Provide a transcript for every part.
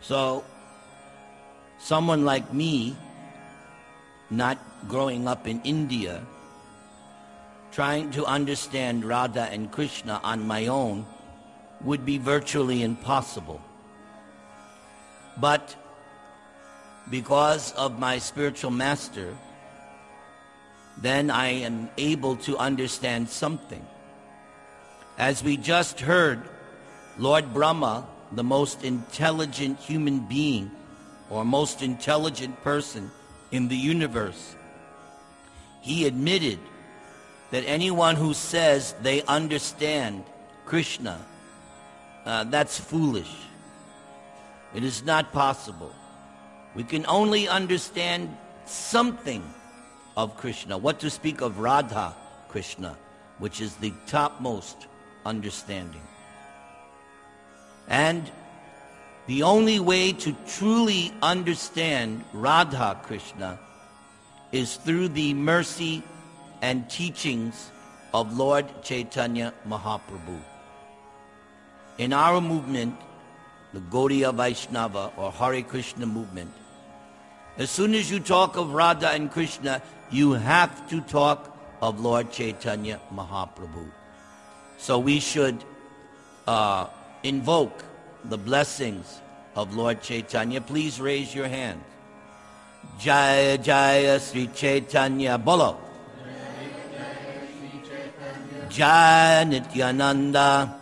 So, someone like me, not growing up in India, trying to understand Radha and Krishna on my own would be virtually impossible. But because of my spiritual master, then I am able to understand something. As we just heard, Lord Brahma, the most intelligent human being or most intelligent person in the universe, he admitted that anyone who says they understand Krishna, that's foolish. It is not possible. We can only understand something of Krishna. What to speak of Radha Krishna, which is the topmost understanding. And the only way to truly understand Radha Krishna is through the mercy and teachings of Lord Chaitanya Mahaprabhu. In our movement, the Gaudiya Vaishnava or Hare Krishna movement, as soon as you talk of Radha and Krishna, you have to talk of Lord Chaitanya Mahaprabhu. So we should invoke the blessings of Lord Chaitanya. Please raise your hand. Jaya Jaya Sri Chaitanya Bolo. Jaya Nityananda.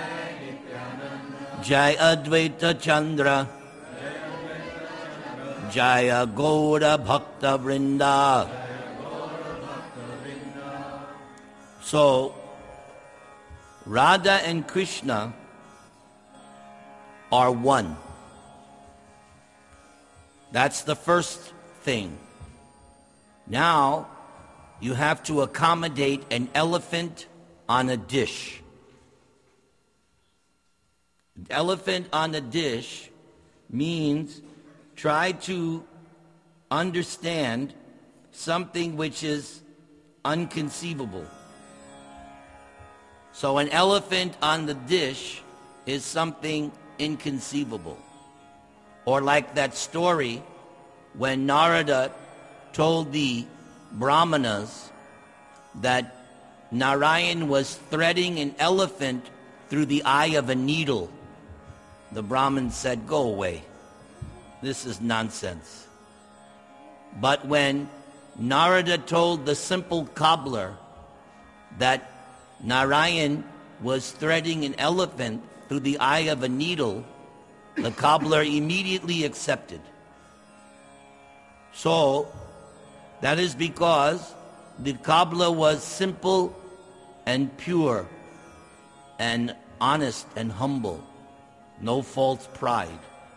Jaya Advaita Chandra. Jaya Gaura Bhakta Vrinda. So, Radha and Krishna are one. That's the first thing. Now, you have to accommodate an elephant on a dish. An elephant on a dish means try to understand something which is unconceivable. So an elephant on the dish is something inconceivable. Or like that story when Narada told the Brahmanas that Narayan was threading an elephant through the eye of a needle. The Brahmin said, "Go away. This is nonsense." But when Narada told the simple cobbler that Narayan was threading an elephant through the eye of a needle, the cobbler immediately accepted. So, that is because the cobbler was simple and pure and honest and humble, no false pride.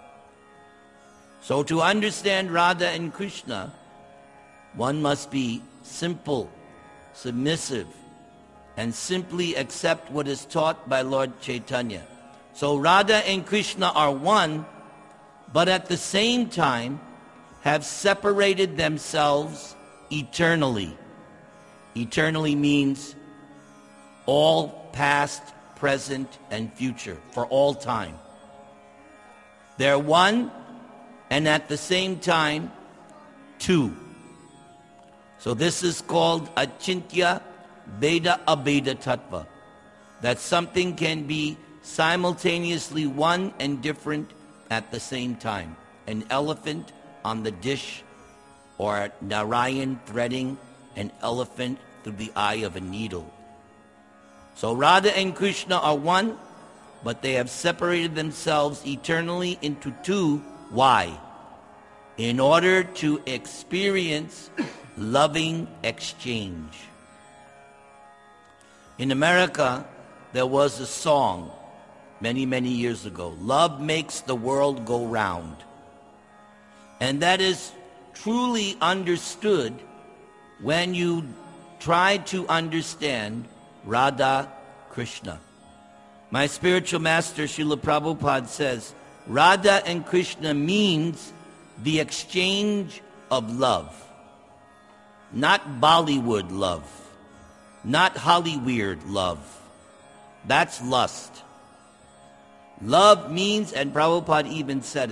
So to understand Radha and Krishna, one must be simple, submissive, and simply accept what is taught by Lord Chaitanya. So Radha and Krishna are one, but at the same time have separated themselves eternally. Eternally means all past, present, and future, for all time. They're one, and at the same time, two. So this is called Achintya Veda Abheda Tattva, that something can be simultaneously one and different at the same time. An elephant on the dish, or Narayan threading an elephant through the eye of a needle. So Radha and Krishna are one, but they have separated themselves eternally into two. Why? In order to experience loving exchange. In America, there was a song many, many years ago, "Love Makes the World Go Round." And that is truly understood when you try to understand Radha Krishna. My spiritual master, Srila Prabhupada, says, Radha and Krishna means the exchange of love. Not Bollywood love. Not Hollywood love. That's lust. Love means, and Prabhupada even said it,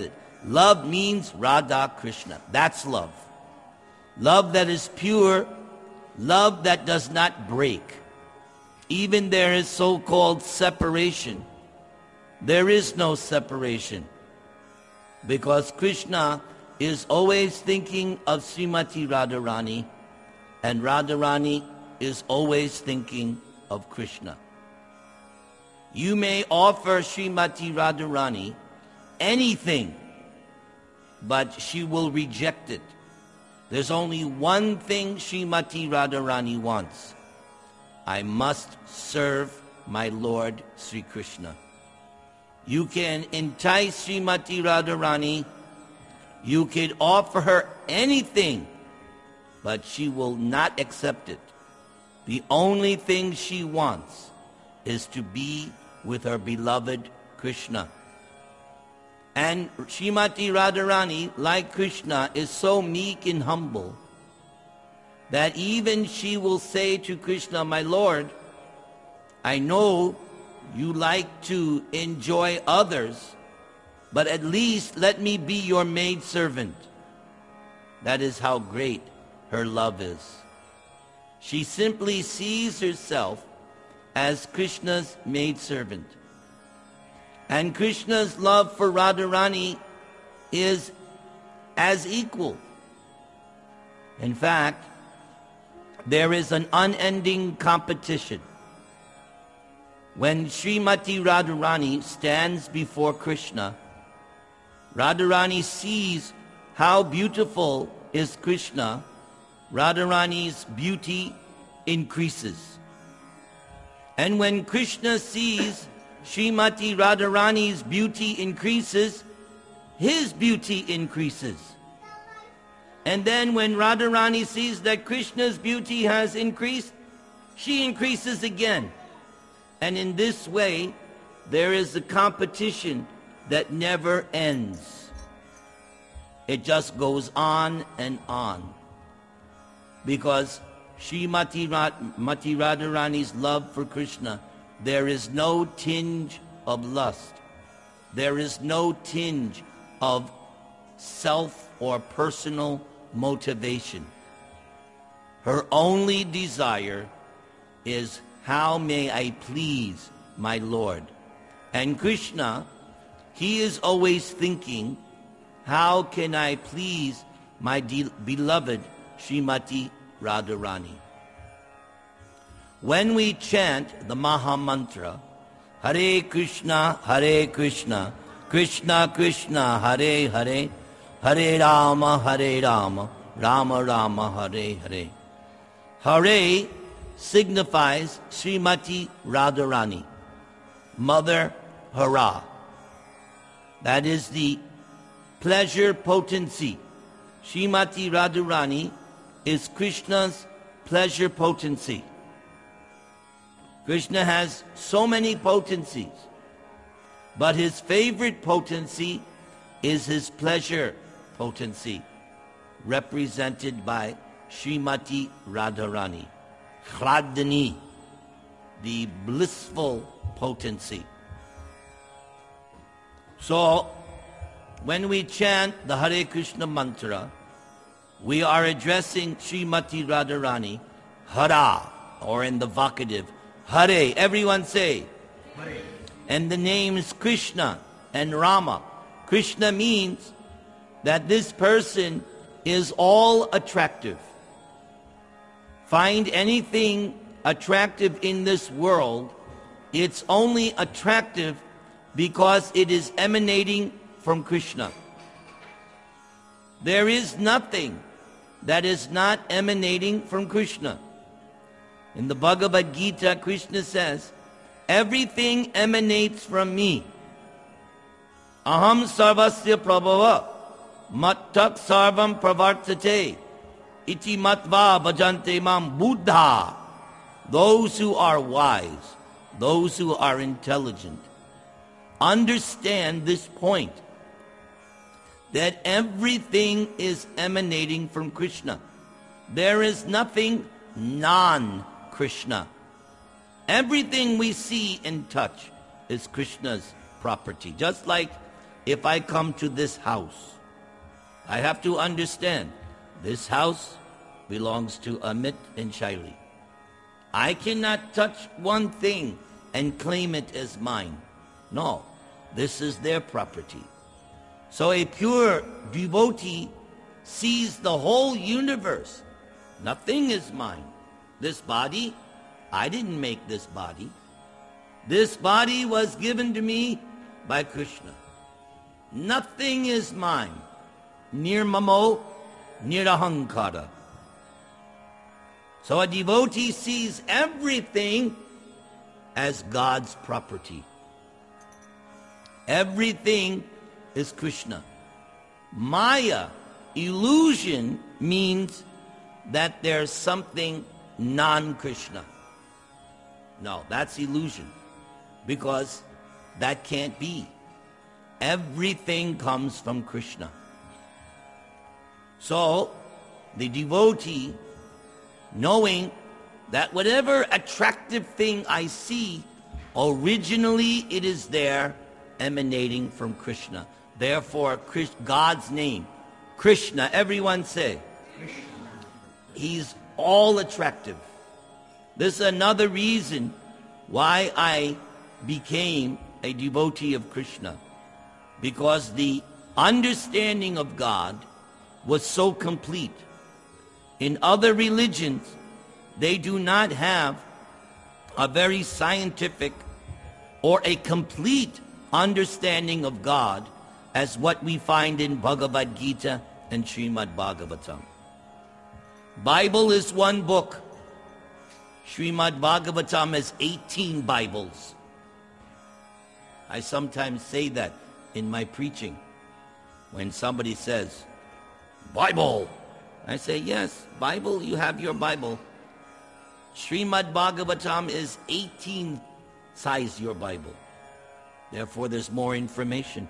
Love means Radha Krishna. That's love. Love that is pure, love that does not break. Even there is so-called separation. There is no separation, because Krishna is always thinking of Srimati Radharani, and Radharani is always thinking of Krishna. You may offer Srimati Radharani anything, but she will reject it. There's only one thing Srimati Radharani wants. I must serve my Lord Sri Krishna. You can entice Srimati Radharani, you can offer her anything, but she will not accept it. The only thing she wants is to be with her beloved Krishna. And Srimati Radharani, like Krishna, is so meek and humble that even she will say to Krishna, my Lord, I know you like to enjoy others, but at least let me be your maidservant. That is how great her love is. She simply sees herself as Krishna's maidservant. And Krishna's love for Radharani is as equal. In fact, there is an unending competition. When Srimati Radharani stands before Krishna, Radharani sees how beautiful is Krishna. Radharani's beauty increases. And when Krishna sees Srimati Radharani's beauty increases, his beauty increases. And then when Radharani sees that Krishna's beauty has increased, she increases again. And in this way, there is a competition that never ends. It just goes on and on. Because Srimati Radharani's love for Krishna, there is no tinge of lust. There is no tinge of self or personal motivation. Her only desire is, how may I please my Lord? And Krishna, he is always thinking, how can I please my beloved Srimati Radharani? When we chant the Maha Mantra, Hare Krishna, Krishna Krishna, Hare Hare, Hare Rama, Rama Rama, Hare Hare. Hare signifies Srimati Radharani, Mother Hara. That is the pleasure potency. Srimati Radharani is Krishna's pleasure potency. Krishna has so many potencies, but his favorite potency is his pleasure potency, represented by Srimati Radharani, Hladni, the blissful potency. So, when we chant the Hare Krishna mantra, we are addressing Srimati Radharani, Hara, or in the vocative, Hare. Everyone say, Hare. And the names Krishna and Rama. Krishna means that this person is all attractive. Find anything attractive in this world, it's only attractive because it is emanating from Krishna. There is nothing that is not emanating from Krishna. In the Bhagavad Gita, Krishna says, everything emanates from me. Aham sarvasya prabhava, mattak sarvam pravartate, iti matva bhajante mam buddha. Those who are wise, those who are intelligent, understand this point, that everything is emanating from Krishna. There is nothing non-Krishna. Everything we see and touch is Krishna's property. Just like if I come to this house, I have to understand this house belongs to Amit and Shaili. I cannot touch one thing and claim it as mine. No, this is their property. So a pure devotee sees the whole universe. Nothing is mine. This body, I didn't make this body. This body was given to me by Krishna. Nothing is mine. Nirmamo, nirahankara. So a devotee sees everything as God's property. Everything is Krishna. Maya, illusion, means that there's something non-Krishna. No, that's illusion, because that can't be. Everything comes from Krishna. So, the devotee, knowing that whatever attractive thing I see, originally it is there emanating from Krishna. Therefore, God's name, Krishna, everyone say, Krishna. He's all attractive. This is another reason why I became a devotee of Krishna, because the understanding of God was so complete. In other religions, they do not have a very scientific or a complete understanding of God as what we find in Bhagavad Gita and Srimad Bhagavatam. Bible is one book. Srimad Bhagavatam has 18 Bibles. I sometimes say that in my preaching. When somebody says, Bible, I say, yes, Bible, you have your Bible. Srimad Bhagavatam is 18 size your Bible. Therefore, there's more information.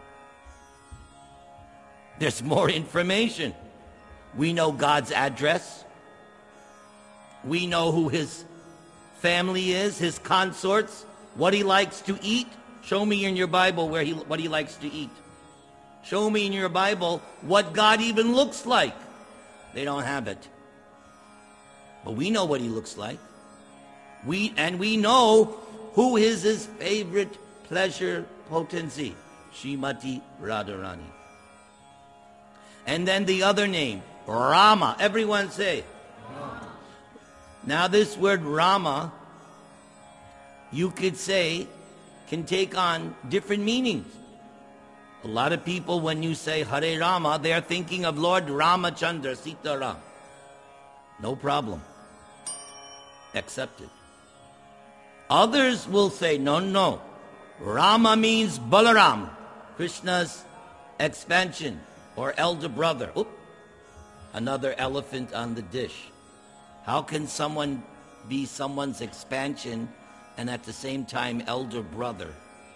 There's more information. We know God's address. We know who his family is, his consorts, what he likes to eat. Show me in your Bible what he likes to eat. Show me in your Bible what God even looks like. They don't have it. But we know what he looks like. We know who is his favorite pleasure potency, Srimati Radharani. And then the other name, Rama. Everyone say. Rama. Now this word Rama, you could say, can take on different meanings. A lot of people, when you say Hare Rama, they are thinking of Lord Ramachandra, Sita Ram. No problem. Accepted. Others will say, no. Rama means Balaram, Krishna's expansion or elder brother. Oop, another elephant on the dish. How can someone be someone's expansion and at the same time elder brother?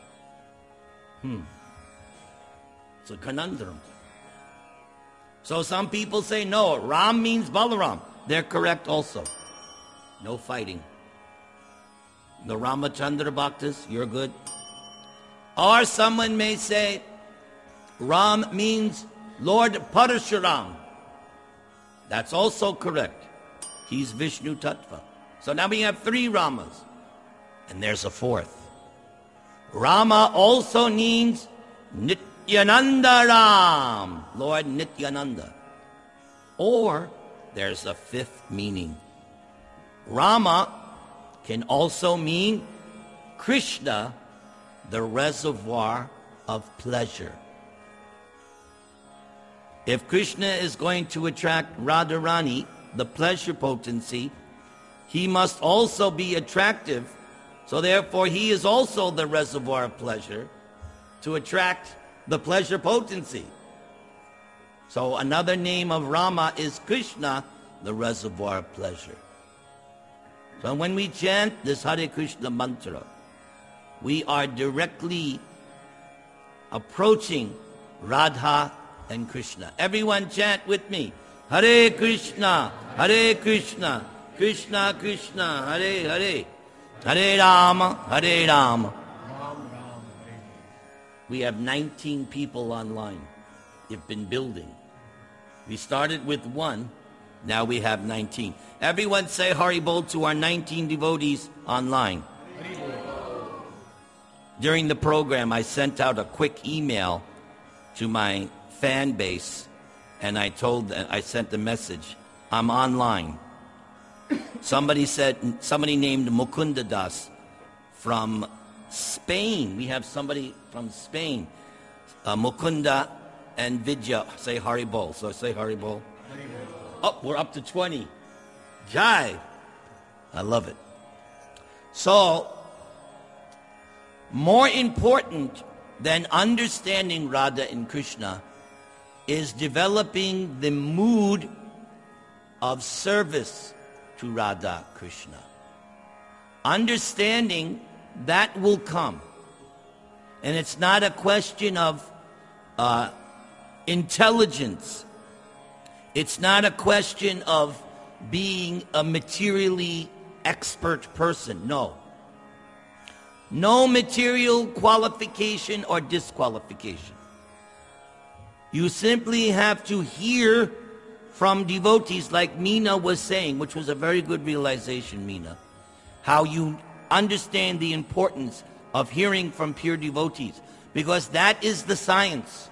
It's a conundrum. So some people say, no, Ram means Balaram. They're correct also. No fighting. The Ramachandra Bhaktas, you're good. Or someone may say, Ram means Lord Parashuram. That's also correct. He's Vishnu Tattva. So now we have 3 Ramas. And there's a 4th. Rama also means Nityananda Ram, Lord Nityananda. Or there's a 5th meaning. Rama can also mean Krishna, the reservoir of pleasure. If Krishna is going to attract Radharani, the pleasure potency, he must also be attractive. So therefore, he is also the reservoir of pleasure to attract the pleasure potency. So another name of Rama is Krishna, the reservoir of pleasure. So when we chant this Hare Krishna mantra, we are directly approaching Radha and Krishna. Everyone chant with me. Hare Krishna, Krishna Krishna, Hare Hare, Hare Rama, Hare Rama. we have 19 people online. You've been building. We started with 1, now we have 19. Everyone say Haribol to our 19 devotees online. During the program, I sent out a quick email to my fan base, and I sent the message, I'm online. Somebody named Mukunda Das from Spain. We have somebody from Spain. Mukunda and Vidya say Haribol. So say Haribol. Oh, we're up to 20. Jai. I love it. So, more important than understanding Radha and Krishna is developing the mood of service to Radha Krishna. Understanding that will come. And it's not a question of intelligence. It's not a question of being a materially expert person. No. No material qualification or disqualification. You simply have to hear from devotees like Meena was saying, which was a very good realization, Meena, how you understand the importance of hearing from pure devotees, because that is the science.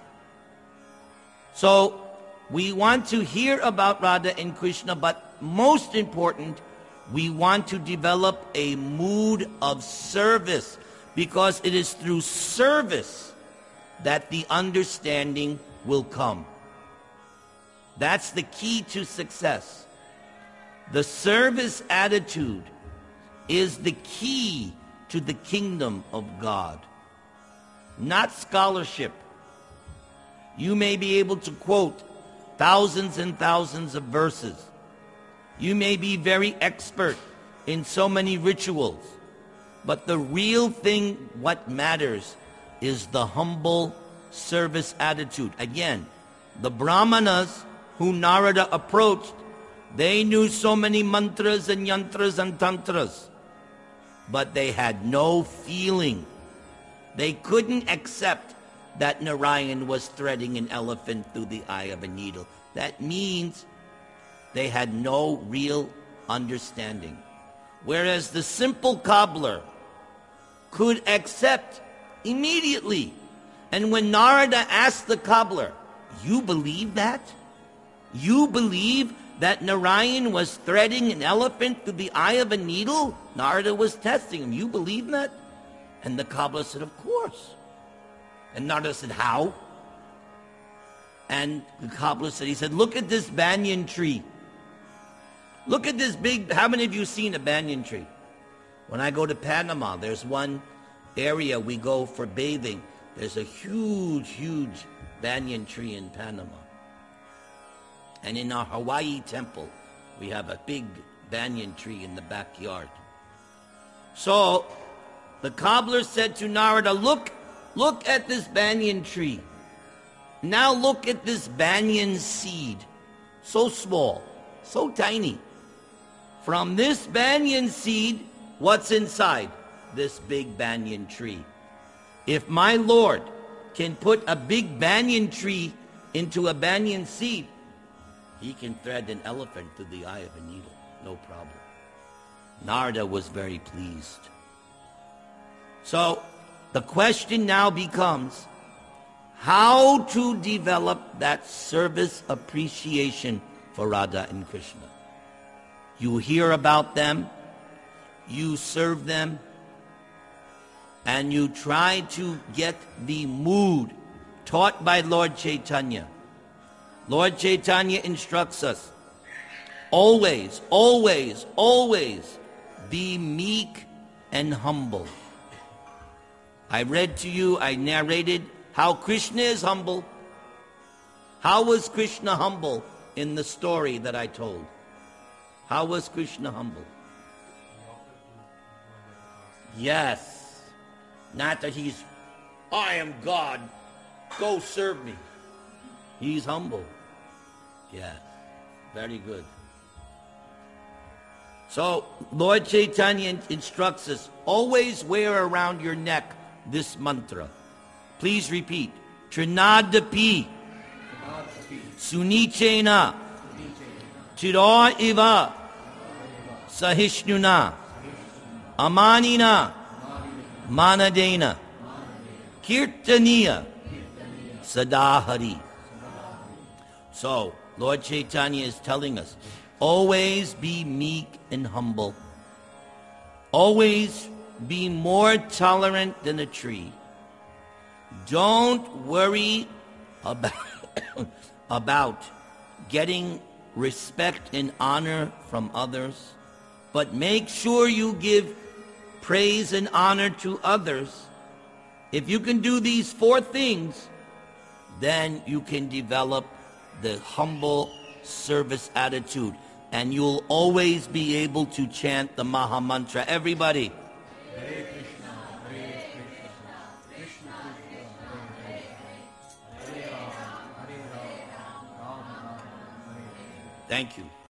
So we want to hear about Radha and Krishna, but most important, we want to develop a mood of service, because it is through service that the understanding will come. That's the key to success. The service attitude is the key to the kingdom of God, not scholarship. You may be able to quote thousands and thousands of verses. You may be very expert in so many rituals. But the real thing, what matters, is the humble service attitude. Again, the Brahmanas who Narada approached, they knew so many mantras and yantras and tantras, but they had no feeling. They couldn't accept that Narayan was threading an elephant through the eye of a needle. That means they had no real understanding. Whereas the simple cobbler could accept immediately. And when Narada asked the cobbler, "You believe that? You believe that Narayan was threading an elephant through the eye of a needle?" Narada was testing him. "You believe that?" And the cobbler said, "Of course." And Narada said, "How?" And the cobbler said, "Look at this banyan tree. Look at this big," how many of you seen a banyan tree? When I go to Panama, there's one area we go for bathing. There's a huge, huge banyan tree in Panama. And in our Hawaii temple, we have a big banyan tree in the backyard. So the cobbler said to Narada, look at this banyan tree. Now look at this banyan seed. So small, so tiny. From this banyan seed, what's inside this big banyan tree? If my Lord can put a big banyan tree into a banyan seed, he can thread an elephant through the eye of a needle, no problem. Narada was very pleased. So the question now becomes how to develop that service appreciation for Radha and Krishna. You hear about them, you serve them, and you try to get the mood taught by Lord Chaitanya. Lord Chaitanya instructs us, always, always, always be meek and humble. I read to you, I narrated how Krishna is humble. How was Krishna humble in the story that I told? How was Krishna humble? Yes. Not that he's, I am God, go serve me. He's humble. Yes. Very good. So, Lord Chaitanya instructs us, always wear around your neck this mantra. Please repeat. Trinadapi. Sunichena. Tira iva. Sahishnuna. Amanina. Manadena. Kirtaniya. Sadahari. So, Lord Chaitanya is telling us, always be meek and humble. Always be more tolerant than a tree. Don't worry about getting respect and honor from others, but make sure you give praise and honor to others. If you can do these 4 things, then you can develop the humble service attitude, and you'll always be able to chant the Maha Mantra. Everybody. Hare Krishna, Hare Krishna, Krishna Krishna, Hare Hare, Hare Rama, Rama Rama, Hare Hare. Thank you.